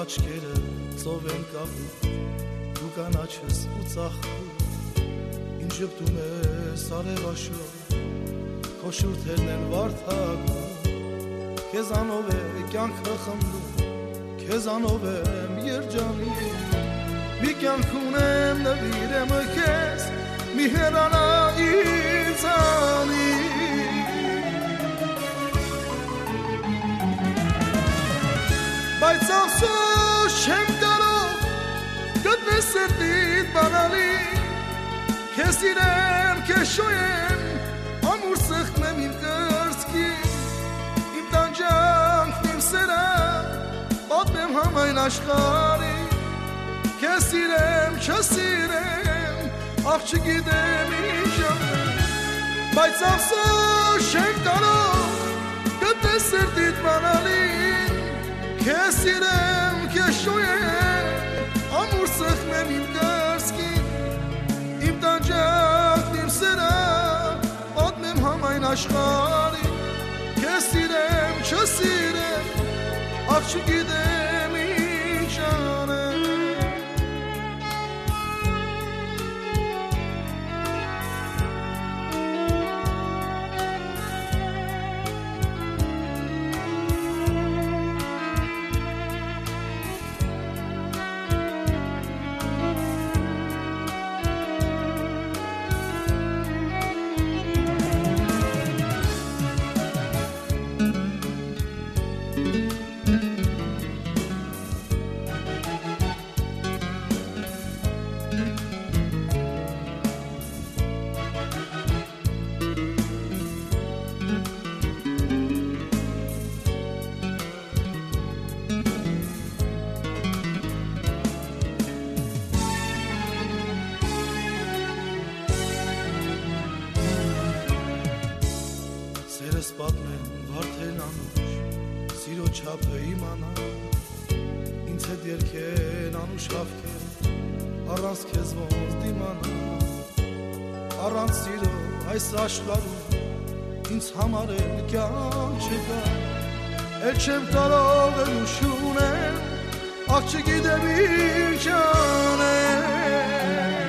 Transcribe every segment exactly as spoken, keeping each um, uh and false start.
աչքերը ծով են կապում, դու կանաչս ու ծաղկում, ինչ ժպտում ես արևաշոր, քո շուրթերն են վարդագում, քեզանով է կյանքը խմբում, քեզանով եմ երջանում, մի կյանք ունեմ նվիրեմ քեզ, մի հեռանա ինձանից, բայց افسوس չեմ կարող գտնել սրտիդ բանալին, քեզ սիրեմ, քեզ շոյեմ, ամուր սխտն եմ իմ կրծքին, իմ տանջանքն իմ սերը պատմեմ համայն աշխարհին, քեզ սիրեմ, չսիրեմ, ախ չգիտեմ ինչ անեմ, բայց افسوس չեմ կարող գտնել սրտիդ բանալին, քեզ սիրեմ, քեզ շոյեմ, ամուր սխտն եմ իմ կրծքին, իմ տանջանքն իմ սերը պատմեմ համայն աշխարհին, քեզ սիրեմ, չսիրեմ, ախ չգիտեմ ինչ անեմ. Սերս պատմեմ վարդերն անուշ, սիրո չափը իմանա, ինձ հետ երգեն անուշ հավքեր, առանց քեզ ոնց դիմանա, առանց սիրո այս աշխարհում ինձ համար էլ կյանք չկա, էլ չեմ կարող էլ ուշ ունեմ, ախ չգիտեմ ինչ անեմ,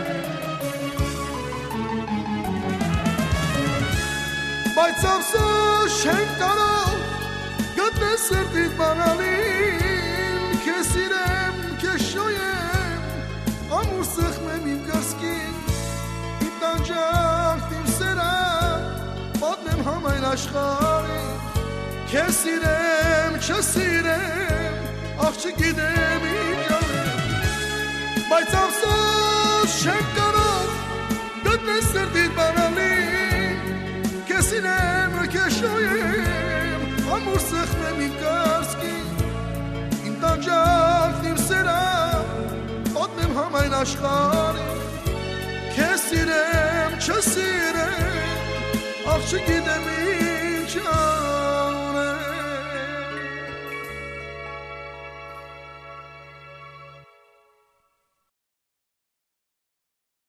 բայց افسوس չեմ կարող գտնել սրտիդ բանալին, քեզ սիրեմ, քեզ շոյեմ, ամուր սխտն եմ իմ կրծքին, իմ տանջանքն իմ սերը պատմեմ համայն աշխարհին, քեզ սիրեմ, չսիրեմ, ախ չգիտեմ ինչ անեմ, բայց افسوس չեմ կարող գտնել սրտիդ բանալին, քեզ սիրեմ, քեզ շոյեմ, ամուր սխտն եմ իմ կրծքին, իմ տանջանքն իմ սերը պատմեմ համայն աշխարհին, քեզ սիրեմ, չսիրեմ, ախ չգիտեմ